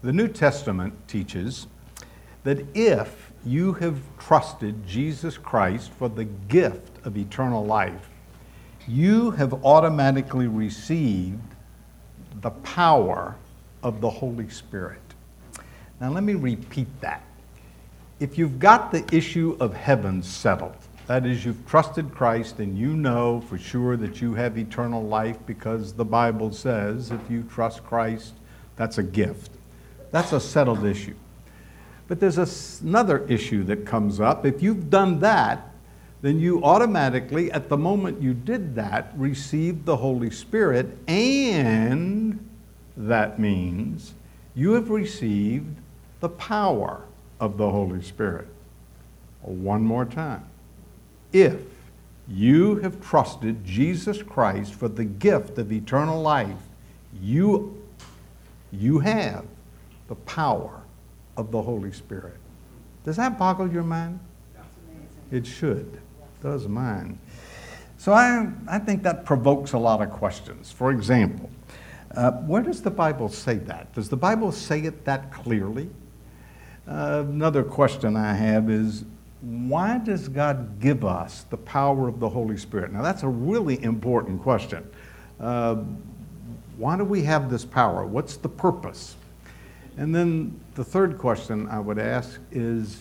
The New Testament teaches that if you have trusted Jesus Christ for the gift of eternal life, you have automatically received the power of the Holy Spirit. Now let me repeat that. If you've got the issue of heaven settled, that is, you've trusted Christ and you know for sure that you have eternal life because the Bible says if you trust Christ, that's a gift. That's a settled issue. But there's another issue that comes up. If you've done that, then you automatically, at the moment you did that, received the Holy Spirit, and that means you have received the power of the Holy Spirit. One more time. If you have trusted Jesus Christ for the gift of eternal life, you have the power of the Holy Spirit. Does that boggle your mind? That's amazing. It should. It does mine. So I think that provokes a lot of questions. For example, where does the Bible say that? Does the Bible say it that clearly? Another question I have is, why does God give us the power of the Holy Spirit? Now that's a really important question. Why do we have this power? What's the purpose? And then the third question I would ask is,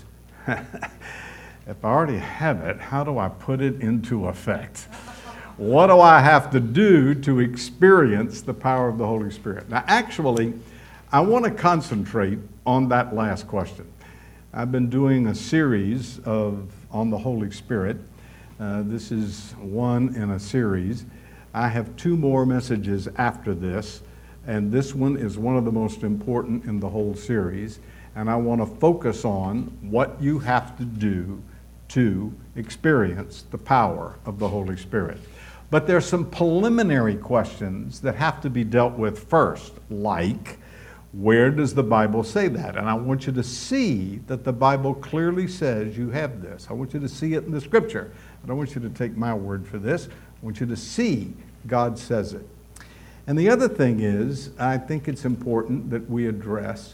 if I already have it, how do I put it into effect? What do I have to do to experience the power of the Holy Spirit? Now, actually, I want to concentrate on that last question. I've been doing a series on the Holy Spirit. This is one in a series. I have 2 more messages after this, and this one is one of the most important in the whole series. And I want to focus on what you have to do to experience the power of the Holy Spirit. But there's some preliminary questions that have to be dealt with first, like, where does the Bible say that? And I want you to see that the Bible clearly says you have this. I want you to see it in the Scripture. I don't want you to take my word for this. I want you to see God says it. And the other thing is, I think it's important that we address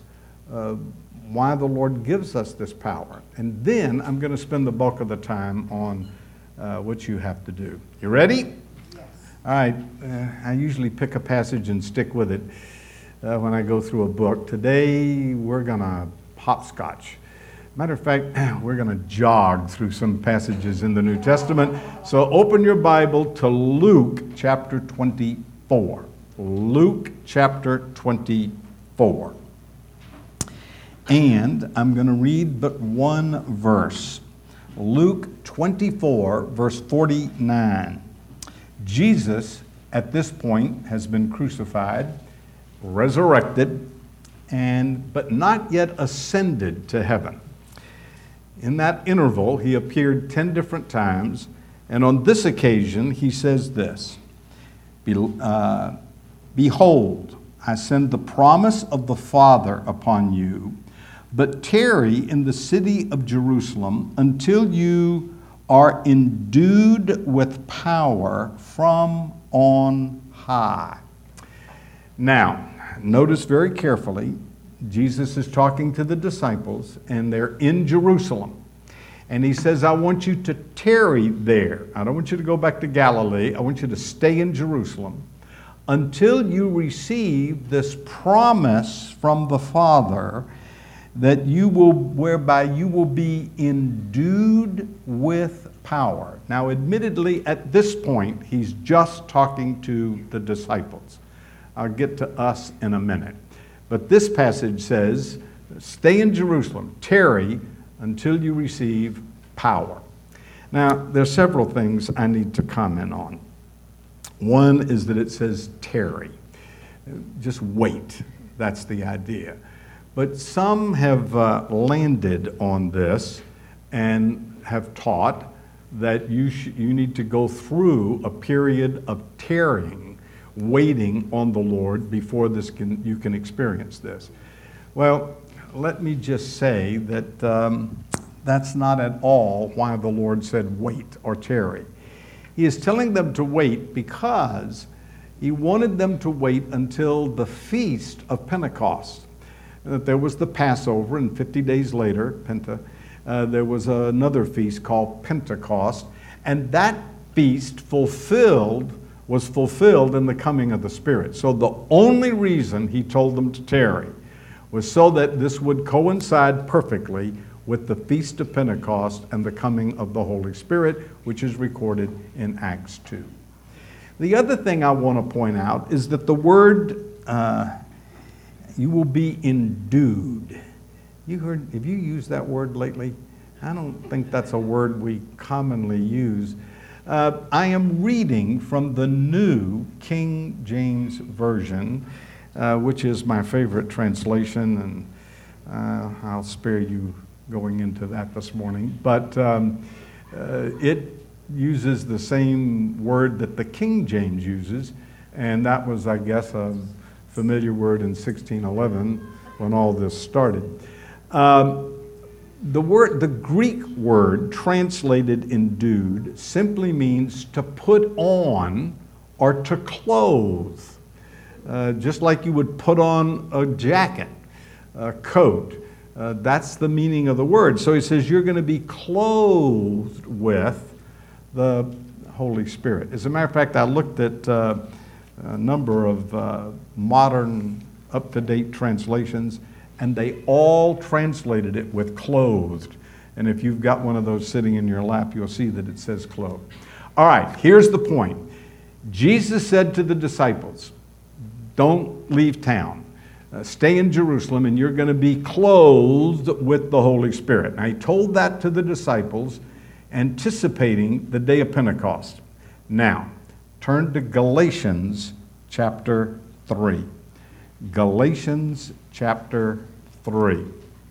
why the Lord gives us this power. And then I'm going to spend the bulk of the time on what you have to do. You ready? Yes. All right. I usually pick a passage and stick with it when I go through a book. Today, we're going to hopscotch. Matter of fact, we're going to jog through some passages in the New Testament. So open your Bible to Luke chapter 24. Luke chapter 24. And I'm going to read but one verse. Luke 24, verse 49. Jesus, at this point, has been crucified, resurrected, but not yet ascended to heaven. In that interval, he appeared 10 different times, and on this occasion, he says this, Behold, I send the promise of the Father upon you, but tarry in the city of Jerusalem until you are endued with power from on high. Now, notice very carefully, Jesus is talking to the disciples, and they're in Jerusalem. And he says, I want you to tarry there. I don't want you to go back to Galilee. I want you to stay in Jerusalem until you receive this promise from the Father that whereby you will be endued with power. Now, admittedly, at this point, he's just talking to the disciples. I'll get to us in a minute. But this passage says, stay in Jerusalem, tarry until you receive power. Now, there are several things I need to comment on. One is that it says tarry. Just wait. That's the idea. But some have landed on this and have taught that you need to go through a period of tarrying, waiting on the Lord before you can experience this. Well, let me just say that that's not at all why the Lord said wait or tarry. He is telling them to wait because he wanted them to wait until the feast of Pentecost. that there was the Passover, and 50 days later, there was another feast called Pentecost, and that feast was fulfilled in the coming of the Spirit. So the only reason he told them to tarry was so that this would coincide perfectly with the Feast of Pentecost and the coming of the Holy Spirit, which is recorded in Acts 2. The other thing I want to point out is that the word, you will be endued. Have you used that word lately? I don't think that's a word we commonly use. I am reading from the New King James Version, which is my favorite translation, and I'll spare you going into that this morning. But it uses the same word that the King James uses, and that was, I guess, a familiar word in 1611 when all this started. The Greek word translated endued simply means to put on or to clothe. Just like you would put on a jacket, a coat. That's the meaning of the word. So he says you're going to be clothed with the Holy Spirit. As a matter of fact, I looked at a number of modern, up-to-date translations, and they all translated it with clothed. And if you've got one of those sitting in your lap, you'll see that it says clothed. All right, here's the point. Jesus said to the disciples, don't leave town. Stay in Jerusalem, and you're going to be clothed with the Holy Spirit. Now, he told that to the disciples, anticipating the day of Pentecost. Now, turn to Galatians chapter 3. Galatians chapter 3.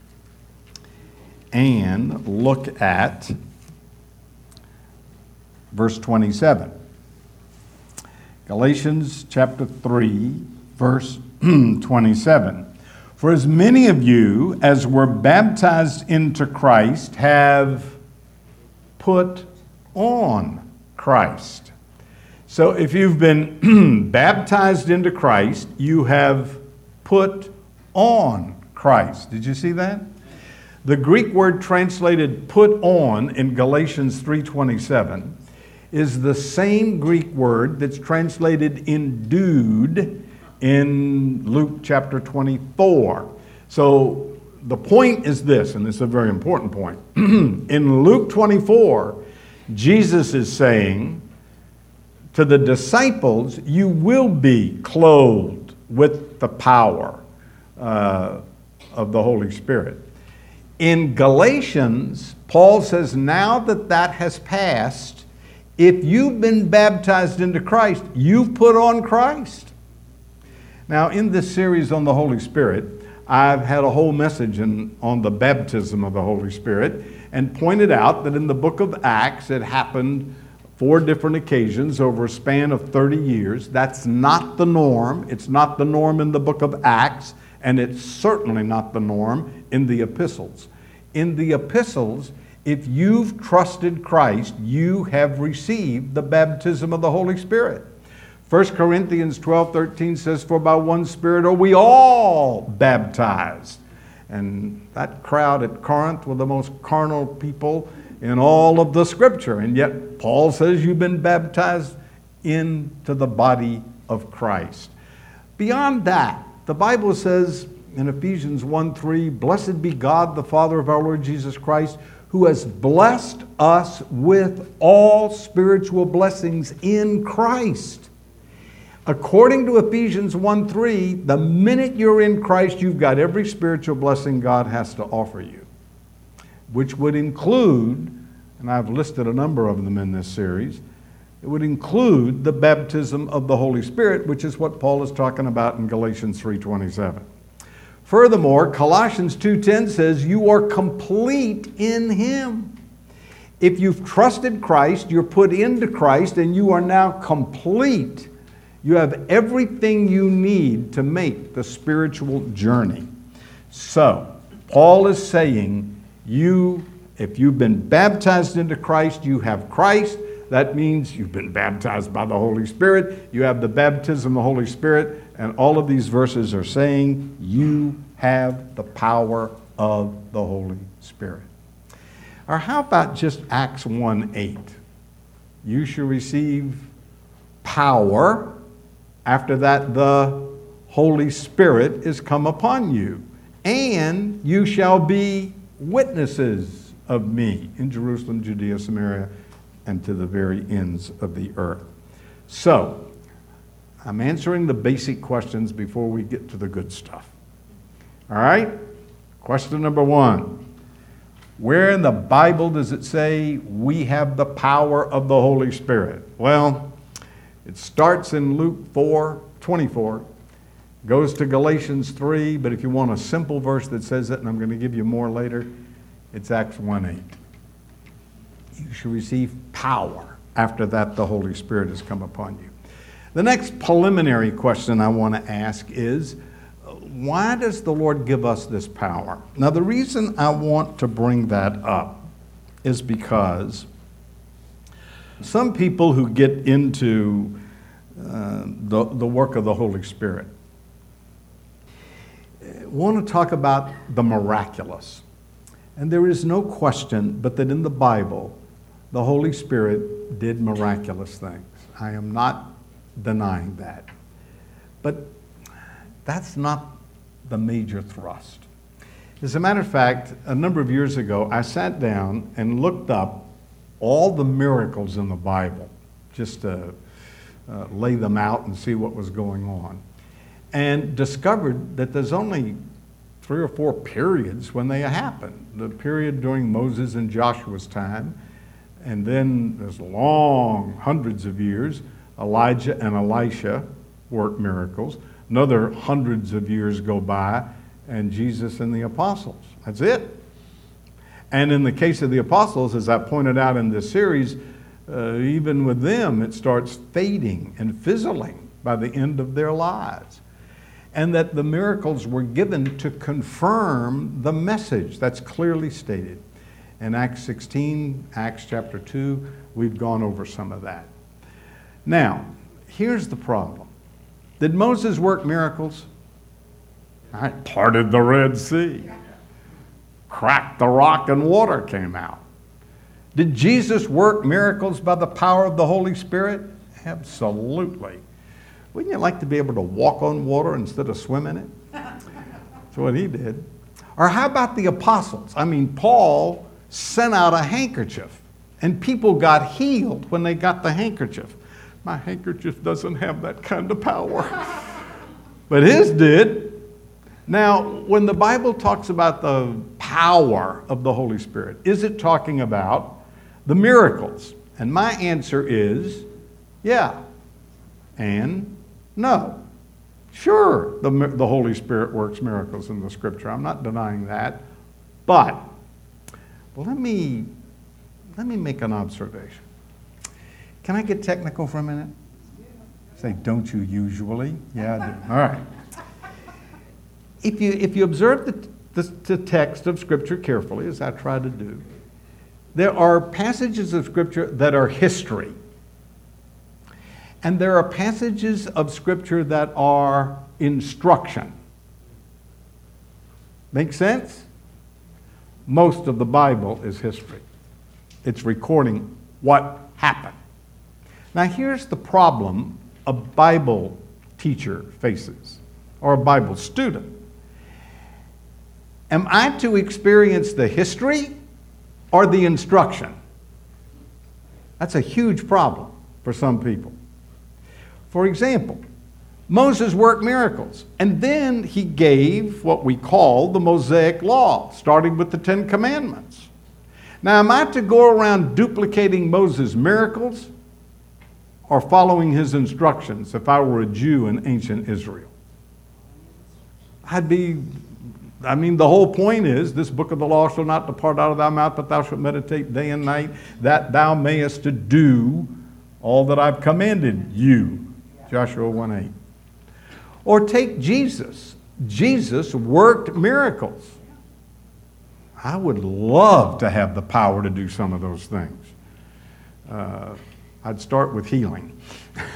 And look at verse 27. Galatians chapter 3, verse 27. For as many of you as were baptized into Christ have put on Christ. So if you've been baptized into Christ, you have put on Christ. Did you see that? The Greek word translated put on in Galatians 3:27 is the same Greek word that's translated endued in Luke chapter 24. So the point is this, and this is a very important point. In Luke 24, Jesus is saying to the disciples, you will be clothed with the power of the Holy Spirit. In Galatians, Paul says, now that that has passed, if you've been baptized into Christ, you've put on Christ. Now, in this series on the Holy Spirit, I've had a whole message on the baptism of the Holy Spirit and pointed out that in the book of Acts, it happened 4 different occasions over a span of 30 years. That's not the norm. It's not the norm in the book of Acts, and it's certainly not the norm in the epistles. In the epistles, if you've trusted Christ, you have received the baptism of the Holy Spirit. 1 Corinthians 12:13 says, for by one Spirit are we all baptized. And that crowd at Corinth were the most carnal people in all of the Scripture. And yet Paul says you've been baptized into the body of Christ. Beyond that, the Bible says in Ephesians 1:3, blessed be God, the Father of our Lord Jesus Christ, who has blessed us with all spiritual blessings in Christ. According to Ephesians 1:3, the minute you're in Christ, you've got every spiritual blessing God has to offer you, which would include, and I've listed a number of them in this series, it would include the baptism of the Holy Spirit, which is what Paul is talking about in Galatians 3:27. Furthermore, Colossians 2:10 says you are complete in Him. If you've trusted Christ, you're put into Christ, and you are now complete. You have everything you need to make the spiritual journey. So, Paul is saying, if you've been baptized into Christ, you have Christ. That means you've been baptized by the Holy Spirit. You have the baptism of the Holy Spirit. And all of these verses are saying you have the power of the Holy Spirit. Or how about just Acts 1:8? You shall receive power. After that, the Holy Spirit is come upon you. And you shall be witnesses of me in Jerusalem, Judea, Samaria, and to the very ends of the earth. So, I'm answering the basic questions before we get to the good stuff. All right? Question number 1. Where in the Bible does it say we have the power of the Holy Spirit? Well, it starts in Luke 4:24, goes to Galatians 3, but if you want a simple verse that says it, and I'm going to give you more later, it's Acts 1:8. You shall receive power. After that, the Holy Spirit has come upon you. The next preliminary question I want to ask is, why does the Lord give us this power? Now, the reason I want to bring that up is because some people who get into the work of the Holy Spirit want to talk about the miraculous. And there is no question but that in the Bible, the Holy Spirit did miraculous things. I am not denying that. But that's not the major thrust. As a matter of fact, a number of years ago, I sat down and looked up all the miracles in the Bible, just to lay them out and see what was going on, and discovered that there's only 3 or 4 periods when they happened. The period during Moses and Joshua's time, and then there's long, hundreds of years, Elijah and Elisha worked miracles. Another hundreds of years go by, and Jesus and the apostles. That's it. And in the case of the apostles, as I pointed out in this series, even with them, it starts fading and fizzling by the end of their lives. And that the miracles were given to confirm the message. That's clearly stated. In Acts 16, Acts chapter 2, we've gone over some of that. Now, here's the problem. Did Moses work miracles? I parted the Red Sea, cracked the rock, and water came out. Did Jesus work miracles by the power of the Holy Spirit? Absolutely. Wouldn't you like to be able to walk on water instead of swim in it? That's what he did. Or how about the apostles? I mean, Paul sent out a handkerchief, and people got healed when they got the handkerchief. My handkerchief doesn't have that kind of power. But his did. Now, when the Bible talks about the power of the Holy Spirit, is it talking about the miracles? And my answer is, yeah and no. Sure, the Holy Spirit works miracles in the Scripture. I'm not denying that. But let me make an observation. Can I get technical for a minute? Say, don't you usually? Yeah, I do. All right. If you observe the text of Scripture carefully, as I try to do, there are passages of Scripture that are history. And there are passages of Scripture that are instruction. Make sense? Most of the Bible is history. It's recording what happened. Now here's the problem a Bible teacher faces, or a Bible student. Am I to experience the history or the instruction? That's a huge problem for some people. For example, Moses worked miracles, and then he gave what we call the Mosaic Law, starting with the 10 Commandments. Now, am I to go around duplicating Moses' miracles or following his instructions if I were a Jew in ancient Israel? The whole point is, this book of the law shall not depart out of thy mouth, but thou shalt meditate day and night, that thou mayest to do all that I've commanded you. Joshua 1:8. Or take Jesus. Jesus worked miracles. I would love to have the power to do some of those things. I'd start with healing.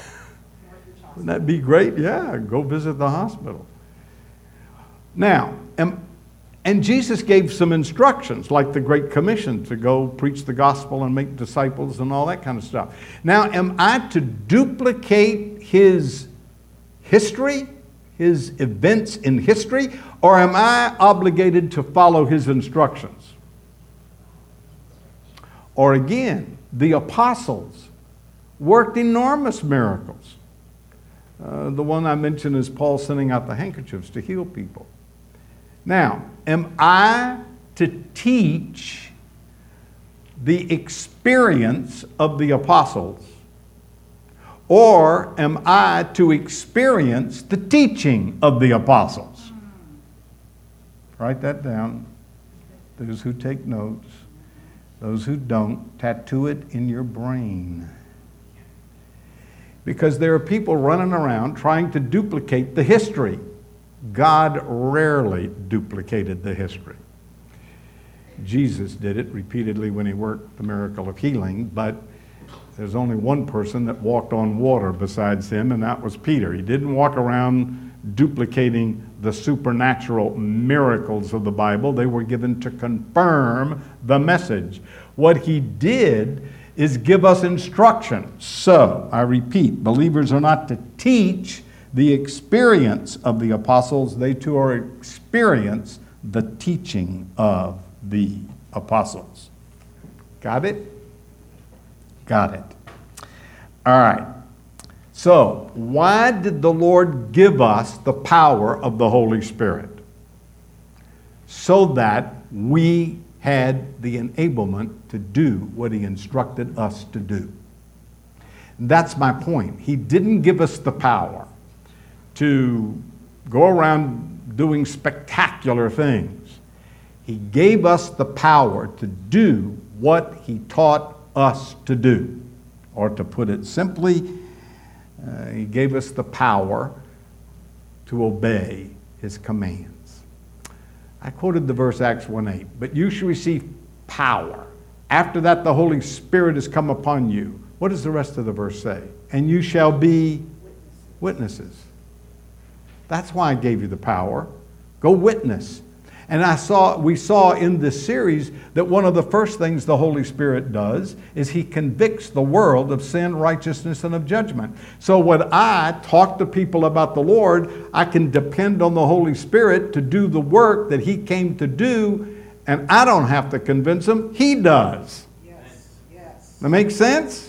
Wouldn't that be great? Yeah, go visit the hospital. Now, And Jesus gave some instructions, like the Great Commission, to go preach the gospel and make disciples and all that kind of stuff. Now, am I to duplicate his history, his events in history, or am I obligated to follow his instructions? Or again, the apostles worked enormous miracles. The one I mentioned is Paul sending out the handkerchiefs to heal people. Now, am I to teach the experience of the apostles, or am I to experience the teaching of the apostles? Write that down. Those who take notes, those who don't, tattoo it in your brain. Because there are people running around trying to duplicate the history. God rarely duplicated the history. Jesus did it repeatedly when he worked the miracle of healing, but there's only one person that walked on water besides him, and that was Peter. He didn't walk around duplicating the supernatural miracles of the Bible. They were given to confirm the message. What he did is give us instruction. So, I repeat, believers are not to teach the experience of the apostles. They too are experience the teaching of the apostles. Got it? Got it. All right. So, why did the Lord give us the power of the Holy Spirit? So that we had the enablement to do what he instructed us to do. That's my point. He didn't give us the power to go around doing spectacular things. He gave us the power to do what he taught us to do. Or to put it simply, he gave us the power to obey his commands. I quoted the verse Acts 1:8, but you shall receive power. After that, the Holy Spirit has come upon you. What does the rest of the verse say? And you shall be witnesses. That's why I gave you the power. Go witness. And we saw in this series that one of the first things the Holy Spirit does is he convicts the world of sin, righteousness, and of judgment. So when I talk to people about the Lord, I can depend on the Holy Spirit to do the work that he came to do, and I don't have to convince them. He does. Yes. That makes sense?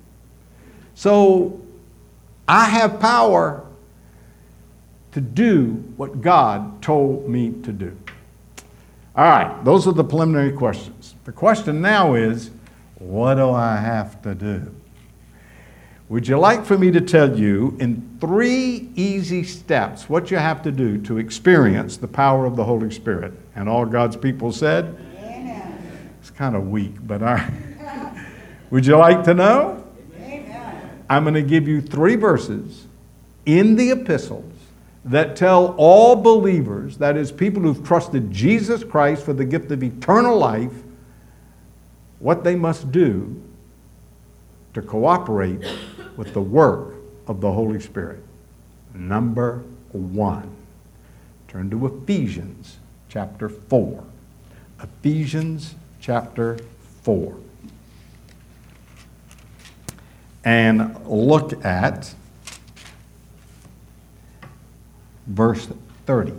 So I have power to do what God told me to do. All right, those are the preliminary questions. The question now is, what do I have to do? Would you like for me to tell you in 3 easy steps what you have to do to experience the power of the Holy Spirit? And all God's people said? Amen. It's kind of weak, but all right. Would you like to know? Amen. I'm going to give you 3 verses in the epistles that tell all believers, that is, people who've trusted Jesus Christ for the gift of eternal life, what they must do to cooperate with the work of the Holy Spirit. Number 1, turn to Ephesians chapter 4. Ephesians chapter 4. And look at verse 30.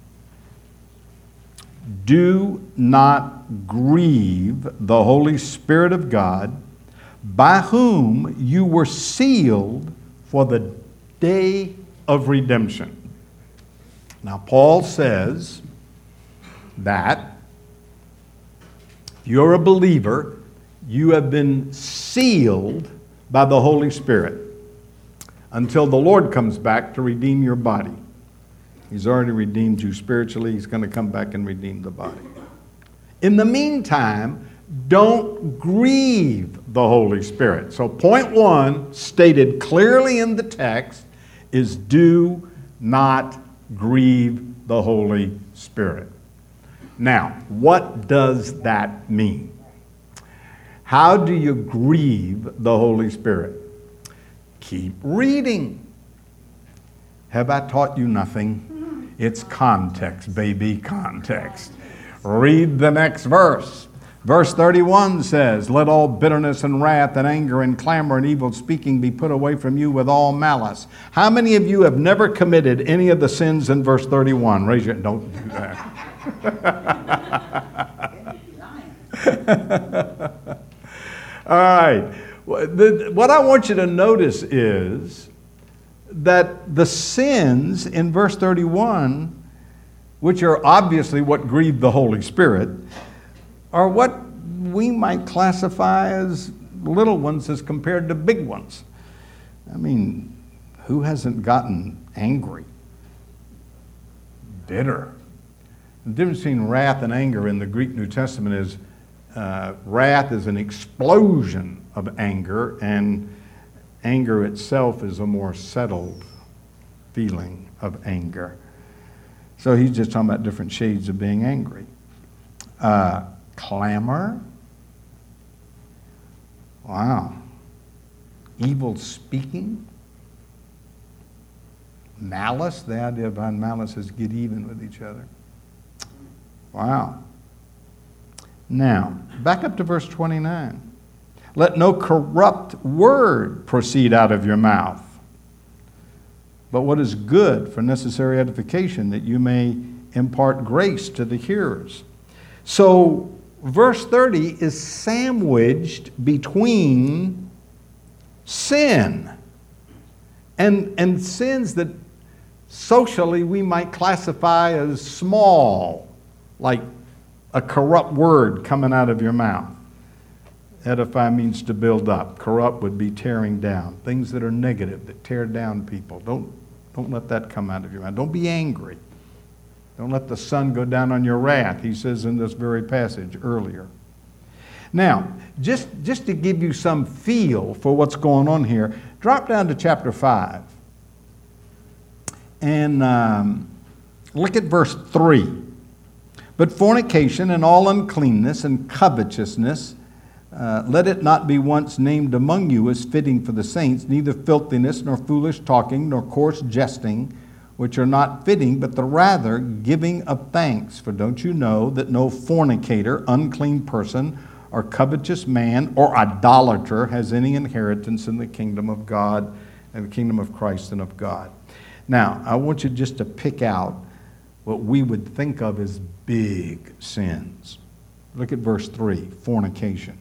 Do not grieve the Holy Spirit of God, by whom you were sealed for the day of redemption. Now, Paul says that if you're a believer, you have been sealed by the Holy Spirit until the Lord comes back to redeem your body. He's already redeemed you spiritually. He's going to come back and redeem the body. In the meantime, don't grieve the Holy Spirit. So point 1, stated clearly in the text, is do not grieve the Holy Spirit. Now, what does that mean? How do you grieve the Holy Spirit? Keep reading. Have I taught you nothing? It's context, baby, context. Read the next verse. Verse 31 says, let all bitterness and wrath and anger and clamor and evil speaking be put away from you with all malice. How many of you have never committed any of the sins in verse 31? Raise your hand. Don't do that. All right. What I want you to notice is that the sins in verse 31, which are obviously what grieve the Holy Spirit, are what we might classify as little ones as compared to big ones. I mean, who hasn't gotten angry, bitter? The difference between wrath and anger in the Greek New Testament is wrath is an explosion of anger, and anger itself is a more settled feeling of anger. So he's just talking about different shades of being angry. Clamor. Wow. Evil speaking. Malice. The idea behind malice is get even with each other. Wow. Now, back up to verse 29. Let no corrupt word proceed out of your mouth, but what is good for necessary edification, that you may impart grace to the hearers. So, verse 30 is sandwiched between sin and sins that socially we might classify as small, like a corrupt word coming out of your mouth. Edify means to build up. Corrupt would be tearing down. Things that are negative, that tear down people. Don't let that come out of your mouth. Don't be angry. Don't let the sun go down on your wrath, he says in this very passage earlier. Now, just to give you some feel for what's going on here, drop down to chapter 5 and look at verse 3. But fornication and all uncleanness and covetousness, let it not be once named among you as fitting for the saints, neither filthiness, nor foolish talking, nor coarse jesting, which are not fitting, but the rather giving of thanks. For don't you know that no fornicator, unclean person, or covetous man, or idolater has any inheritance in the kingdom of God, and the kingdom of Christ and of God? Now, I want you just to pick out what we would think of as big sins. Look at verse 3, fornication.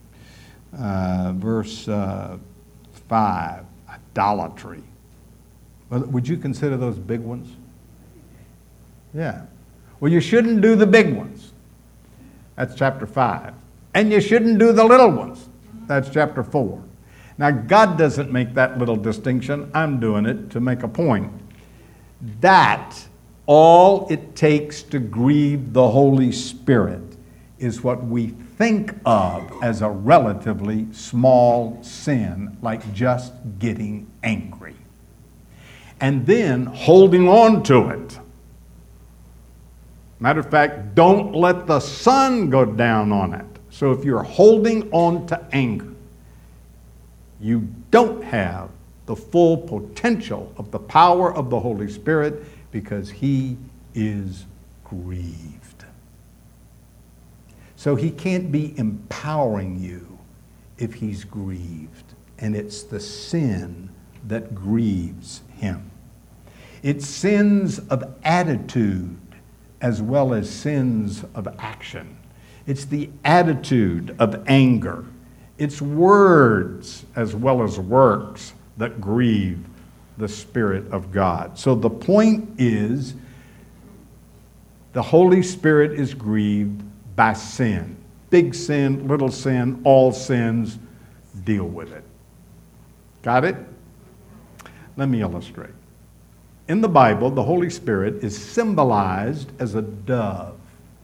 Verse 5, idolatry. Would you consider those big ones? Yeah. Well, you shouldn't do the big ones. That's chapter 5. And you shouldn't do the little ones. That's chapter 4. Now, God doesn't make that little distinction. I'm doing it to make a point. That all it takes to grieve the Holy Spirit is what we think of as a relatively small sin, like just getting angry. And then holding on to it. Matter of fact, don't let the sun go down on it. So if you're holding on to anger, you don't have the full potential of the power of the Holy Spirit, because he is grieved. So he can't be empowering you if he's grieved. And it's the sin that grieves him. It's sins of attitude as well as sins of action. It's the attitude of anger. It's words as well as works that grieve the Spirit of God. So the point is, the Holy Spirit is grieved by sin. Big sin, little sin, all sins, deal with it. Got it? Let me illustrate. In the Bible, the Holy Spirit is symbolized as a dove.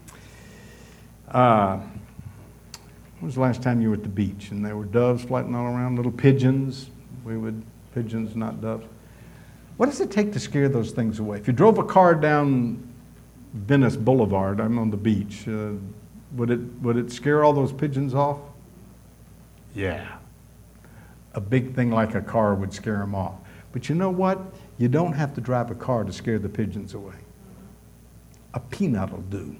When was the last time you were at the beach and there were doves flying all around, little pigeons? Pigeons, not doves. What does it take to scare those things away? If you drove a car down Venice Boulevard, I'm on the beach, would it scare all those pigeons off? Yeah. A big thing like a car would scare them off. But you know what? You don't have to drive a car to scare the pigeons away. A peanut will do.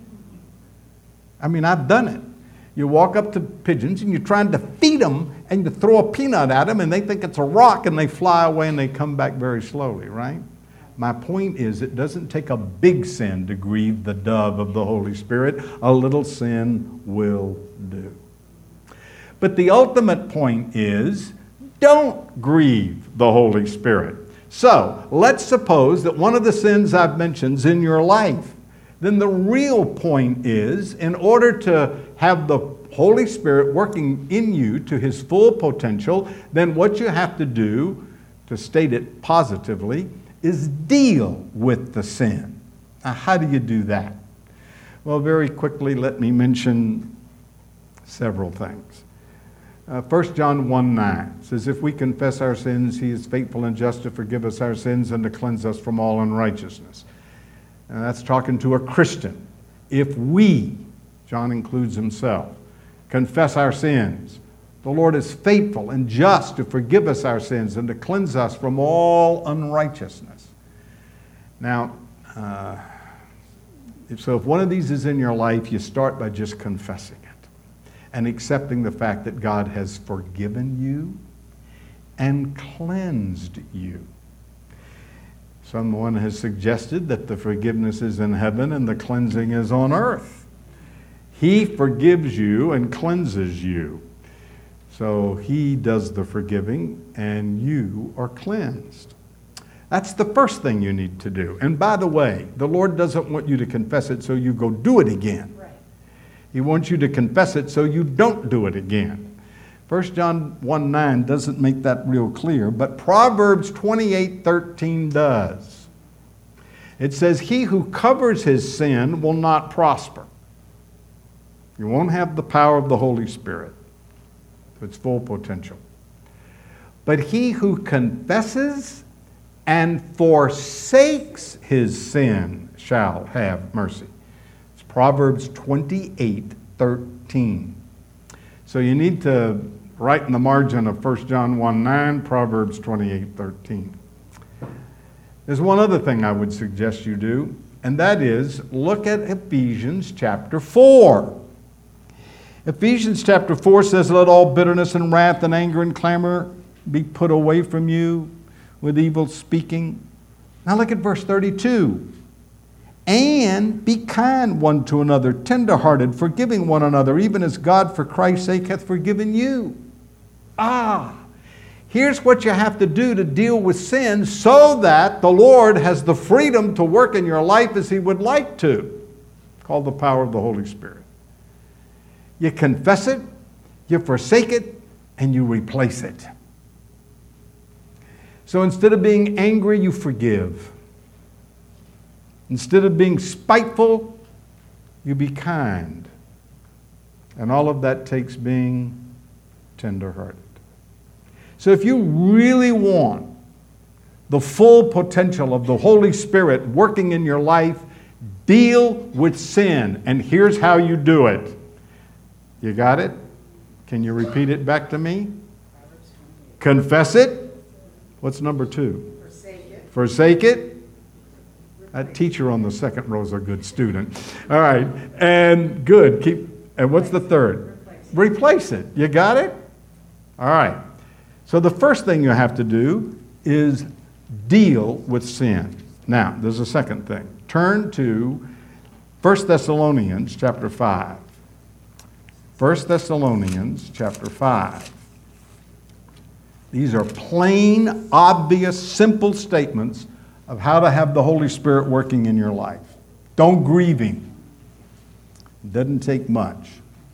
I mean, I've done it. You walk up to pigeons and you're trying to feed them and you throw a peanut at them and they think it's a rock and they fly away and they come back very slowly, right? My point is, it doesn't take a big sin to grieve the dove of the Holy Spirit. A little sin will do. But the ultimate point is, don't grieve the Holy Spirit. So, let's suppose that one of the sins I've mentioned is in your life. Then the real point is, in order to have the Holy Spirit working in you to his full potential, then what you have to do, to state it positively, is deal with the sin. Now, how do you do that? Well, very quickly, let me mention several things. 1 John 1:9 says, if we confess our sins, he is faithful and just to forgive us our sins and to cleanse us from all unrighteousness. Now, that's talking to a Christian. If we, John includes himself, confess our sins, the Lord is faithful and just to forgive us our sins and to cleanse us from all unrighteousness. Now, if one of these is in your life, you start by just confessing it and accepting the fact that God has forgiven you and cleansed you. Someone has suggested that the forgiveness is in heaven and the cleansing is on earth. He forgives you and cleanses you. So he does the forgiving and you are cleansed. That's the first thing you need to do. And by the way, the Lord doesn't want you to confess it so you go do it again. Right. He wants you to confess it so you don't do it again. 1 John 1:9 doesn't make that real clear, but Proverbs 28:13 does. It says, he who covers his sin will not prosper. You won't have the power of the Holy Spirit to its full potential. But he who confesses and forsakes his sin shall have mercy. It's Proverbs 28:13. So you need to write in the margin of 1 John 1:9, Proverbs 28:13. There's one other thing I would suggest you do, and that is look at Ephesians chapter 4. Ephesians chapter 4 says, let all bitterness and wrath and anger and clamor be put away from you with evil speaking. Now look at verse 32. And be kind one to another, tenderhearted, forgiving one another, even as God for Christ's sake hath forgiven you. Here's what you have to do to deal with sin so that the Lord has the freedom to work in your life as he would like to. Called the power of the Holy Spirit. You confess it, you forsake it, and you replace it. So instead of being angry, you forgive. Instead of being spiteful, you be kind. And all of that takes being tenderhearted. So if you really want the full potential of the Holy Spirit working in your life, deal with sin. And here's how you do it. You got it? Can you repeat it back to me? Confess it. What's number 2? Forsake it. Forsake it. That teacher on the second row is a good student. All right. And good. And what's the third? Replace it. You got it? All right. So the first thing you have to do is deal with sin. Now, there's a second thing. Turn to 1 Thessalonians chapter 5. 1 Thessalonians chapter 5. These are plain, obvious, simple statements of how to have the Holy Spirit working in your life. Don't grieve him. It doesn't take much.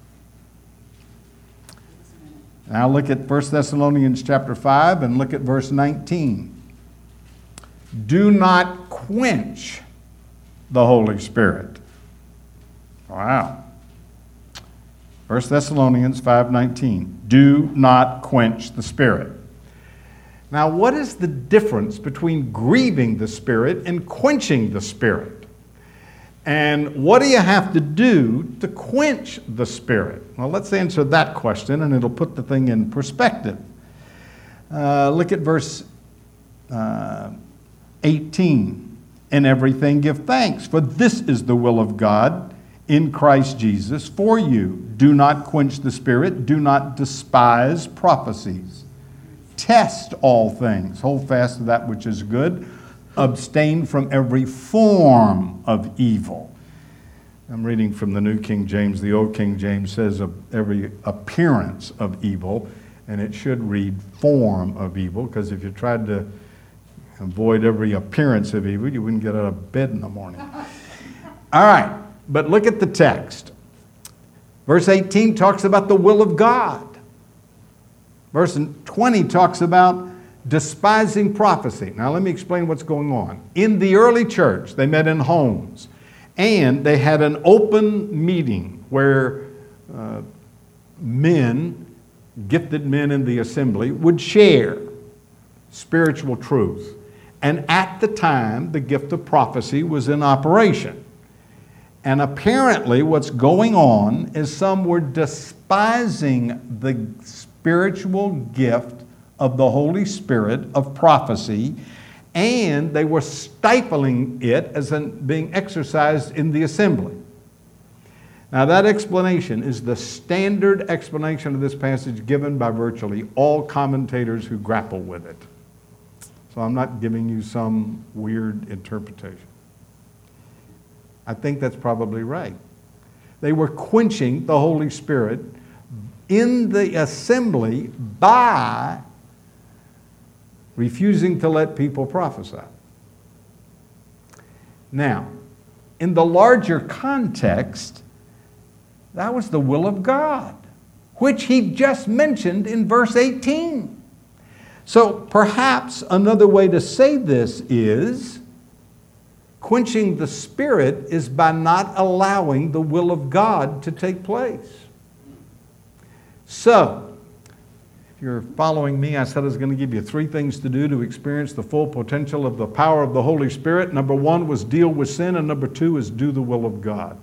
Now look at 1 Thessalonians chapter 5 and look at verse 19. Do not quench the Holy Spirit. Wow. 1 Thessalonians 5:19. Do not quench the Spirit. Now, what is the difference between grieving the Spirit and quenching the Spirit? And what do you have to do to quench the Spirit? Well, let's answer that question, and it'll put the thing in perspective. Look at verse 18. In everything give thanks, for this is the will of God in Christ Jesus for you. Do not quench the Spirit. Do not despise prophecies. Test all things. Hold fast to that which is good. Abstain from every form of evil. I'm reading from the New King James. The Old King James says of every appearance of evil, and it should read form of evil, because if you tried to avoid every appearance of evil, you wouldn't get out of bed in the morning. All right, but look at the text. Verse 18 talks about the will of God. Verse 20 talks about despising prophecy. Now let me explain what's going on. In the early church, they met in homes, and they had an open meeting where men, gifted men in the assembly, would share spiritual truth. And at the time, the gift of prophecy was in operation. And apparently what's going on is some were despising the spiritual gift of the Holy Spirit of prophecy, and they were stifling it as being exercised in the assembly. Now that explanation is the standard explanation of this passage given by virtually all commentators who grapple with it. So I'm not giving you some weird interpretation. I think that's probably right. They were quenching the Holy Spirit in the assembly by refusing to let people prophesy. Now, in the larger context, that was the will of God, which he just mentioned in verse 18. So perhaps another way to say this is, quenching the Spirit is by not allowing the will of God to take place. So, if you're following me, I said I was going to give you 3 things to do to experience the full potential of the power of the Holy Spirit. Number 1 was deal with sin, and number 2 is do the will of God.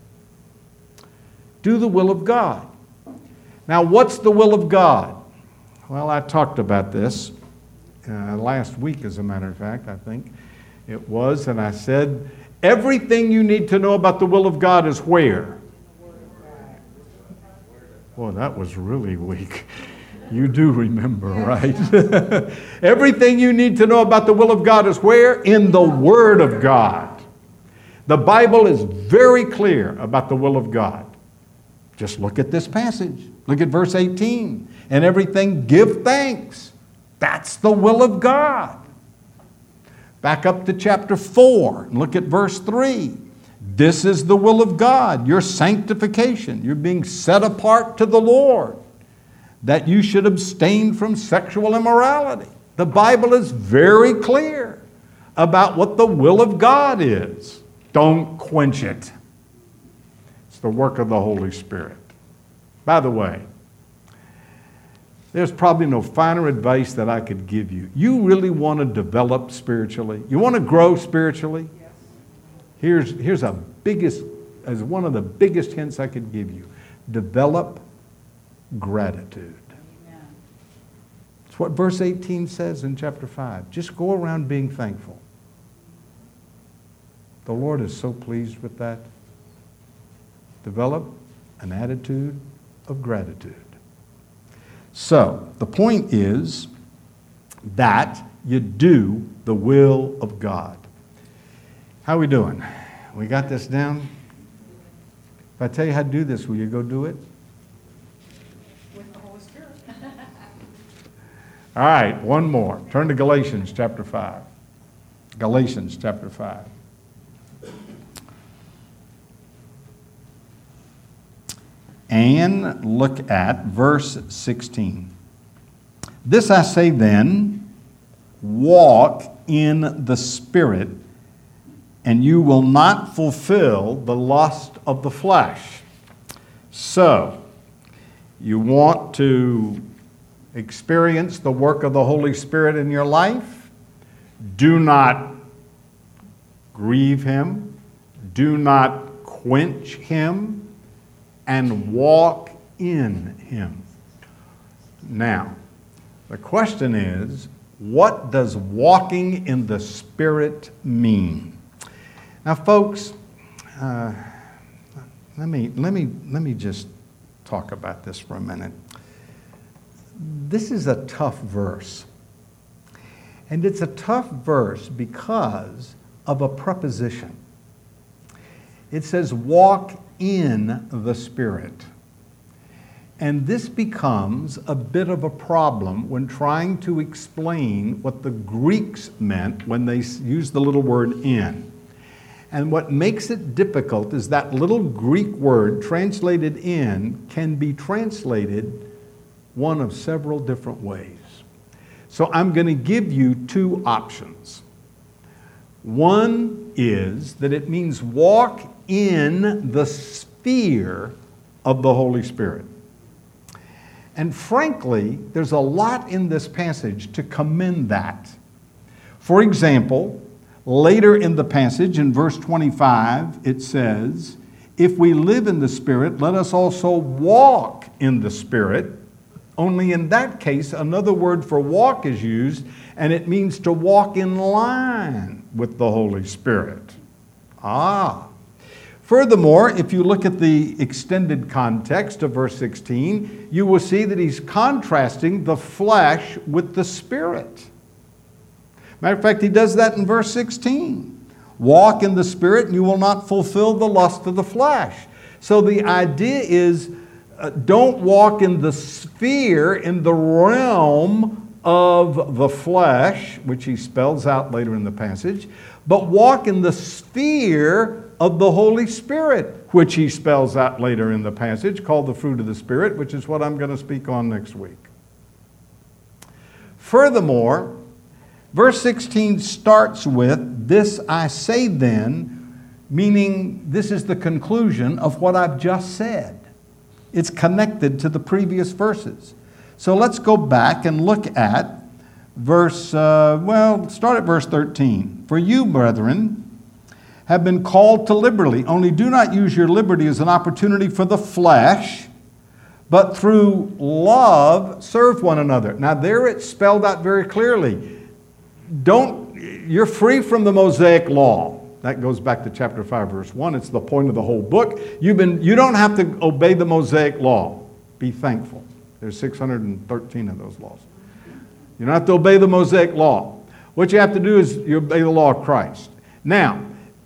Do the will of God. Now, what's the will of God? Well, I talked about this last week, as a matter of fact, I think it was, and I said, everything you need to know about the will of God is where? Well, that was really weak. You do remember, right? Everything you need to know about the will of God is where? In the Word of God. The Bible is very clear about the will of God. Just look at this passage. Look at verse 18. And everything give thanks. That's the will of God. Back up to chapter 4 and look at verse 3. This is the will of God, your sanctification. You're being set apart to the Lord, that you should abstain from sexual immorality. The Bible is very clear about what the will of God is. Don't quench it. It's the work of the Holy Spirit. By the way, there's probably no finer advice that I could give you. You really want to develop spiritually? You want to grow spiritually? Yes. Here's as one of the biggest hints I could give you. Develop gratitude. Amen. It's what verse 18 says in chapter 5. Just go around being thankful. The Lord is so pleased with that. Develop an attitude of gratitude. So, the point is that you do the will of God. How are we doing? We got this down? If I tell you how to do this, will you go do it? With the Holy Spirit. All right, one more. Turn to Galatians chapter 5. Galatians chapter 5. And look at verse 16. This I say then, walk in the Spirit, and you will not fulfill the lust of the flesh. So, you want to experience the work of the Holy Spirit in your life? Do not grieve Him. Do not quench Him. And walk in Him. Now, the question is, what does walking in the Spirit mean? Now, folks, let me just talk about this for a minute. This is a tough verse. And it's a tough verse because of a preposition. It says, walk in the Spirit. And this becomes a bit of a problem when trying to explain what the Greeks meant when they used the little word in. And what makes it difficult is that little Greek word translated in can be translated one of several different ways. So I'm going to give you two options. One is that it means walk in the sphere of the Holy Spirit. And frankly, there's a lot in this passage to commend that. For example, later in the passage, in verse 25, it says, if we live in the Spirit, let us also walk in the Spirit. Only in that case, another word for walk is used, and it means to walk in line with the Holy Spirit. Furthermore, if you look at the extended context of verse 16, you will see that he's contrasting the flesh with the Spirit. Matter of fact, he does that in verse 16. Walk in the Spirit and you will not fulfill the lust of the flesh. So the idea is, don't walk in the sphere, in the realm of the flesh, which he spells out later in the passage, but walk in the sphere of the Holy Spirit, which he spells out later in the passage, called the fruit of the Spirit, which is what I'm going to speak on next week. Furthermore, verse 16 starts with, this I say then, meaning this is the conclusion of what I've just said. It's connected to the previous verses. So let's go back and look at start at verse 13. For you, brethren, have been called to liberty. Only do not use your liberty as an opportunity for the flesh, but through love serve one another. Now there it's spelled out very clearly. You're free from the Mosaic law. That goes back to chapter 5, verse 1. It's the point of the whole book. You don't have to obey the Mosaic law. Be thankful. There's 613 of those laws. You don't have to obey the Mosaic law. What you have to do is you obey the law of Christ. Now,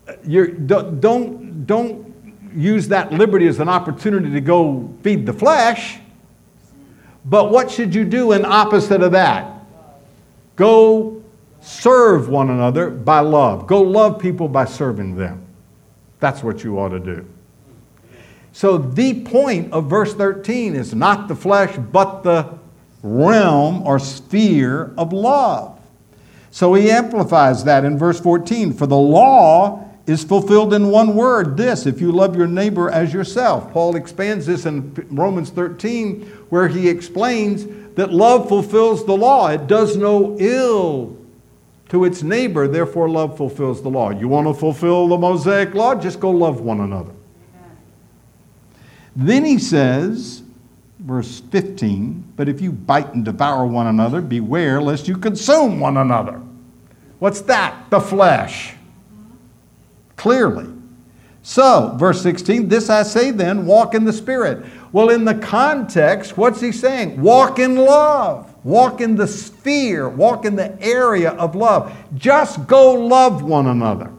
don't use that liberty as an opportunity to go feed the flesh. But what should you do in opposite of that? Go serve one another by love. Go love people by serving them. That's what you ought to do. So the point of verse 13 is not the flesh, but the realm or sphere of love. So he amplifies that in verse 14. For the law is fulfilled in one word, this, if you love your neighbor as yourself. Paul expands this in Romans 13, where he explains that love fulfills the law. It does no ill to its neighbor, therefore love fulfills the law. You want to fulfill the Mosaic law? Just go love one another. Amen. Then he says, verse 15, but if you bite and devour one another, beware lest you consume one another. What's that? The flesh. Clearly. So, verse 16, this I say then, walk in the Spirit. Well, in the context, what's he saying? Walk in love. Walk in the sphere. Walk in the area of love. Just go love one another.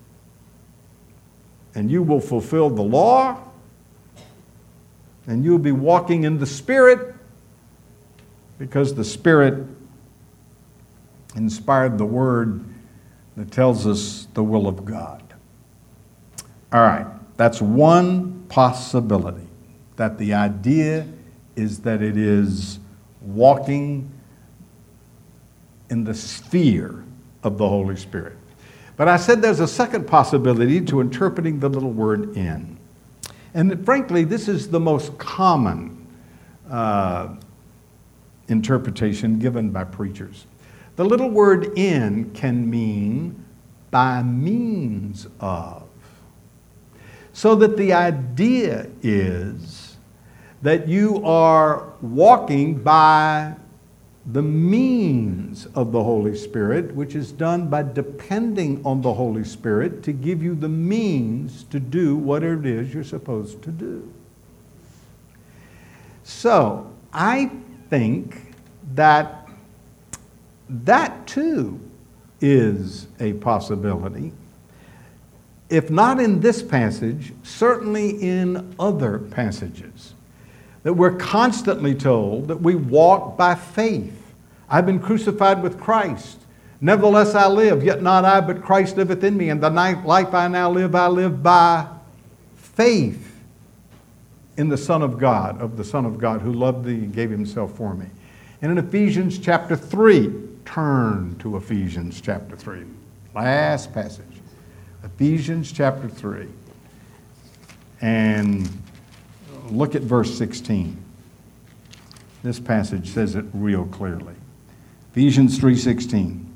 And you will fulfill the law. And you'll be walking in the Spirit, because the Spirit inspired the Word that tells us the will of God. All right, that's one possibility, that the idea is that it is walking in the sphere of the Holy Spirit. But I said there's a second possibility to interpreting the little word in. And frankly, this is the most common interpretation given by preachers. The little word in can mean by means of. So that the idea is that you are walking by the means of the Holy Spirit, which is done by depending on the Holy Spirit to give you the means to do whatever it is you're supposed to do. So, I think that too is a possibility. If not in this passage, certainly in other passages. That we're constantly told that we walk by faith. I've been crucified with Christ. Nevertheless I live, yet not I, but Christ liveth in me. And the life I now live, I live by faith in the Son of God, who loved thee and gave himself for me. And in Ephesians chapter 3, turn to Ephesians chapter 3. Last passage. Ephesians chapter 3. And look at verse 16. This passage says it real clearly. Ephesians 3:16.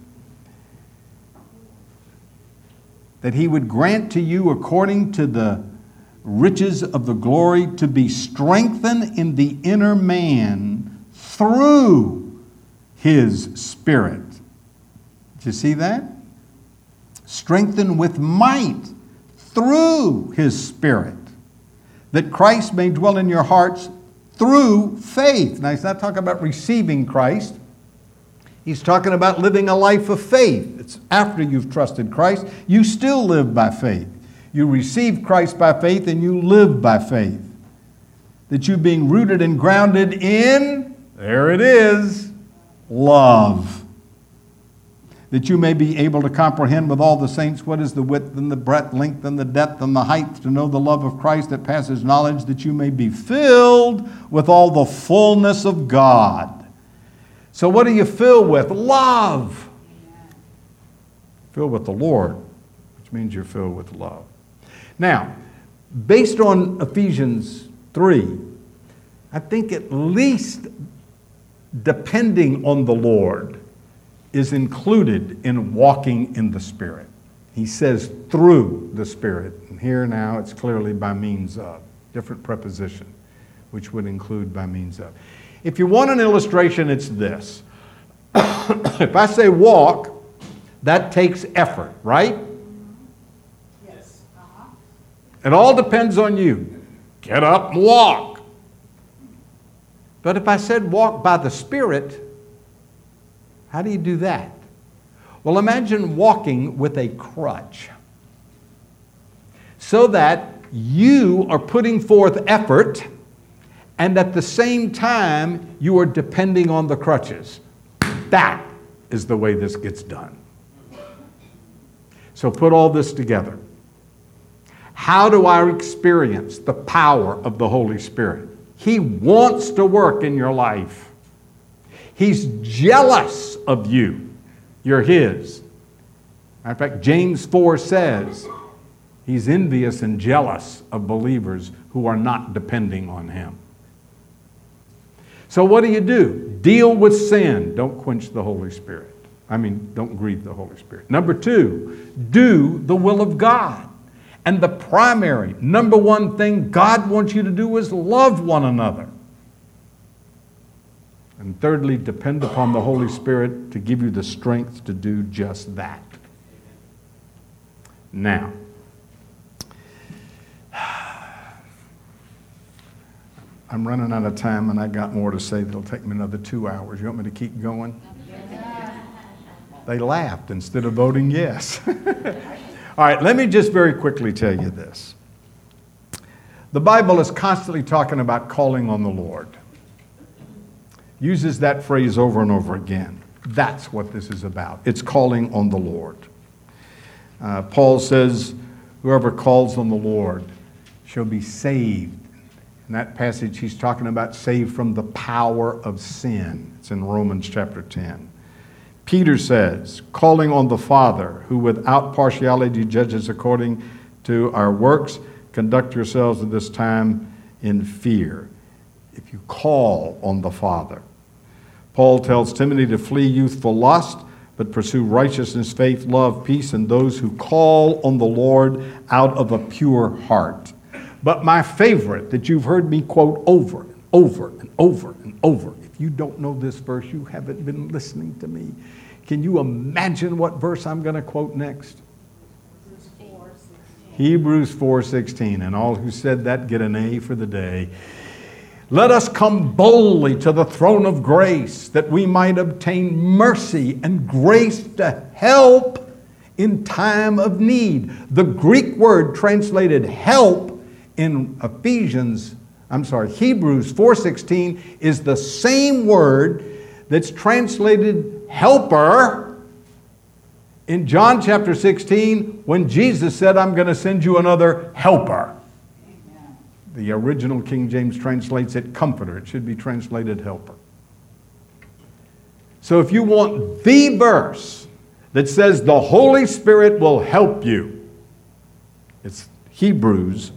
That he would grant to you according to the riches of the glory to be strengthened in the inner man through his Spirit. Did you see that? Strengthened with might through his Spirit, that Christ may dwell in your hearts through faith. Now, he's not talking about receiving Christ. He's talking about living a life of faith. It's after you've trusted Christ. You still live by faith. You receive Christ by faith and you live by faith. That you being rooted and grounded in, there it is, love. That you may be able to comprehend with all the saints what is the width and the breadth, length and the depth and the height, to know the love of Christ that passes knowledge, that you may be filled with all the fullness of God. So what are you filled with? Love. Filled with the Lord, which means you're filled with love. Now, based on Ephesians 3, I think at least depending on the Lord is included in walking in the Spirit. He says through the Spirit. And here now it's clearly by means of. Different preposition, which would include by means of. If you want an illustration, it's this. If I say walk, that takes effort, right? Yes. It all depends on you. Get up and walk. But if I said walk by the Spirit, how do you do that? Well, imagine walking with a crutch so that you are putting forth effort and at the same time you are depending on the crutches. That is the way this gets done. So put all this together. How do I experience the power of the Holy Spirit? He wants to work in your life. He's jealous of you. You're his. Matter of fact, James 4 says he's envious and jealous of believers who are not depending on him. So what do? Deal with sin. Don't quench the Holy Spirit. Don't grieve the Holy Spirit. Number 2, do the will of God. And the primary, number one thing God wants you to do is love one another. And thirdly, depend upon the Holy Spirit to give you the strength to do just that. Now, I'm running out of time and I got more to say that'll take me another 2 hours. You want me to keep going? They laughed instead of voting yes. All right, let me just very quickly tell you this. The Bible is constantly talking about calling on the Lord. Uses that phrase over and over again. That's what this is about. It's calling on the Lord. Paul says, whoever calls on the Lord shall be saved. In that passage, he's talking about saved from the power of sin. It's in Romans chapter 10. Peter says, calling on the Father, who without partiality judges according to our works, conduct yourselves at this time in fear. If you call on the Father. Paul tells Timothy to flee youthful lust, but pursue righteousness, faith, love, peace, and those who call on the Lord out of a pure heart. But my favorite that you've heard me quote over and over and over and over. If you don't know this verse, you haven't been listening to me. Can you imagine what verse I'm going to quote next? Hebrews 4:16. And all who said that get an A for the day. Let us come boldly to the throne of grace that we might obtain mercy and grace to help in time of need. The Greek word translated help in Hebrews 4:16 is the same word that's translated helper in John chapter 16 when Jesus said, I'm going to send you another helper. Amen. The original King James translates it comforter. It should be translated helper. So if you want the verse that says the Holy Spirit will help you, it's Hebrews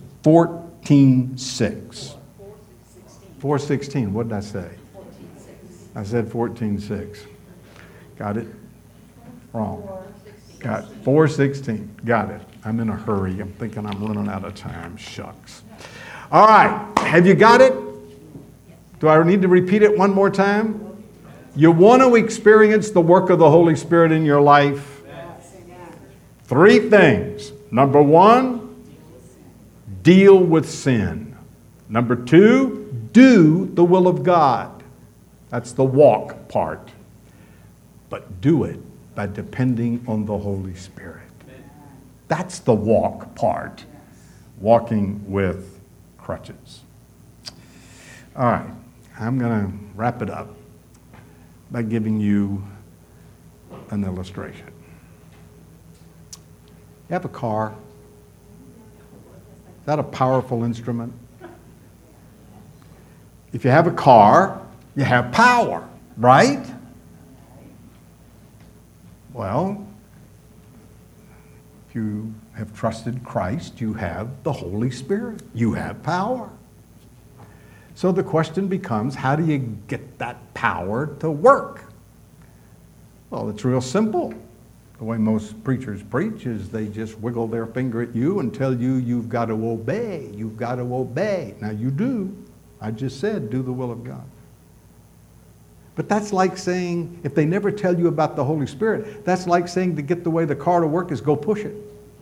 14:6. 4:16. What did I say? 14:6. I said 14:6. Got it? Wrong. Got it. 4:16. Got it. I'm in a hurry. I'm thinking I'm running out of time. Shucks. All right. Have you got it? Do I need to repeat it one more time? You want to experience the work of the Holy Spirit in your life? Three things. Number one, deal with sin. Number two, do the will of God. That's the walk part. But do it by depending on the Holy Spirit. That's the walk part. Walking with crutches. All right. I'm going to wrap it up by giving you an illustration. You have a car. Is that a powerful instrument? If you have a car, you have power, right? Well, if you have trusted Christ, you have the Holy Spirit. You have power. So the question becomes, how do you get that power to work? Well, it's real simple. The way most preachers preach is they just wiggle their finger at you and tell you you've got to obey. You've got to obey. Now you do. I just said, do the will of God. But that's like saying, if they never tell you about the Holy Spirit, that's like saying to get the way the car to work is go push it.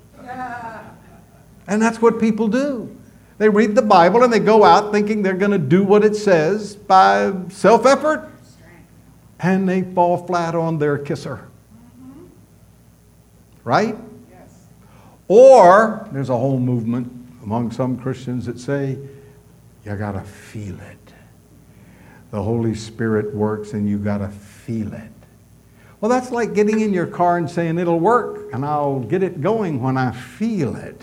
And that's what people do. They read the Bible and they go out thinking they're going to do what it says by self-effort. And they fall flat on their kisser. Right? Yes. Or there's a whole movement among some Christians that say, you got to feel it. The Holy Spirit works and you got to feel it. Well, that's like getting in your car and saying it'll work and I'll get it going when I feel it.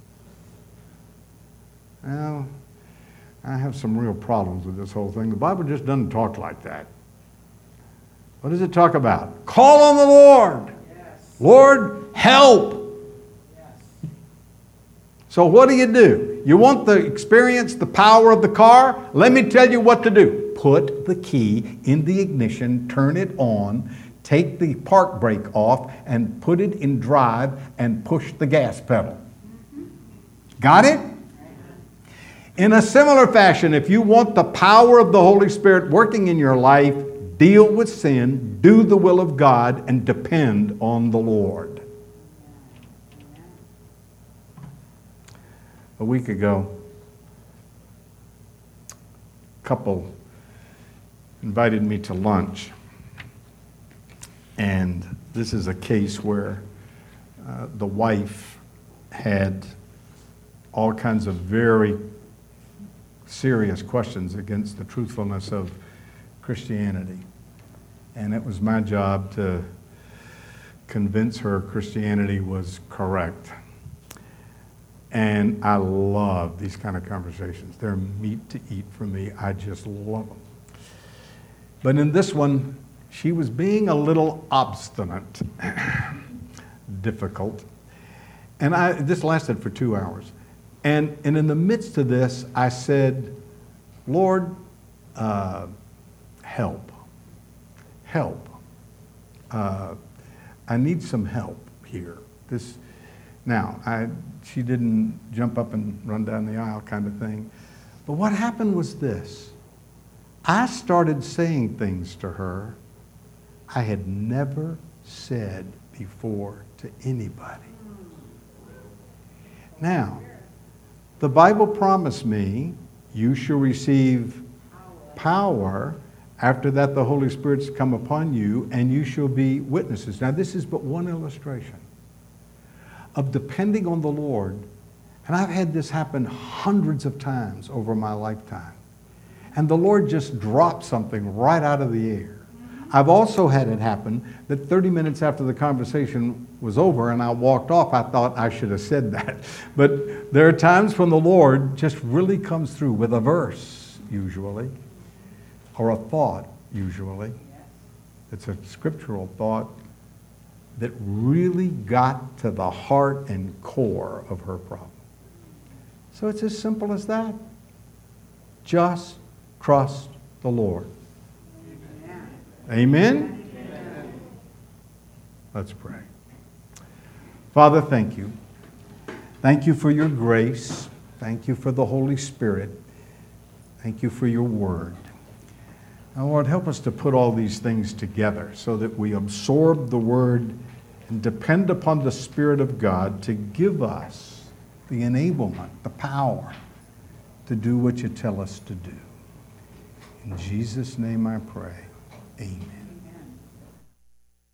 Well, I have some real problems with this whole thing. The Bible just doesn't talk like that. What does it talk about? Call on the Lord. Yes. Lord, help. Yes. So what do? You want to experience the power of the car? Let me tell you what to do. Put the key in the ignition, turn it on, take the park brake off, and put it in drive and push the gas pedal. Got it? In a similar fashion, if you want the power of the Holy Spirit working in your life, deal with sin, do the will of God, and depend on the Lord. A week ago, a couple invited me to lunch. And this is a case where the wife had all kinds of very serious questions against the truthfulness of Christianity. And it was my job to convince her Christianity was correct. And I love these kind of conversations. They're meat to eat for me. I just love them. But in this one, she was being a little obstinate, difficult. And this lasted for 2 hours. And in the midst of this, I said, Lord, help. Help. I need some help here. She didn't jump up and run down the aisle kind of thing. But what happened was this. I started saying things to her I had never said before to anybody. Now, the Bible promised me, you shall receive power. After that, the Holy Spirit's come upon you, and you shall be witnesses. Now, this is but one illustration of depending on the Lord. And I've had this happen hundreds of times over my lifetime. And the Lord just dropped something right out of the air. I've also had it happen that 30 minutes after the conversation was over and I walked off, I thought I should have said that. But there are times when the Lord just really comes through with a verse, usually, or a thought, usually. It's a scriptural thought that really got to the heart and core of her problem. So it's as simple as that. Just trust the Lord. Amen? Amen? Let's pray. Father, thank you. Thank you for your grace. Thank you for the Holy Spirit. Thank you for your word. Now, Lord, help us to put all these things together so that we absorb the word and depend upon the Spirit of God to give us the enablement, the power to do what you tell us to do. In Jesus' name I pray. Amen.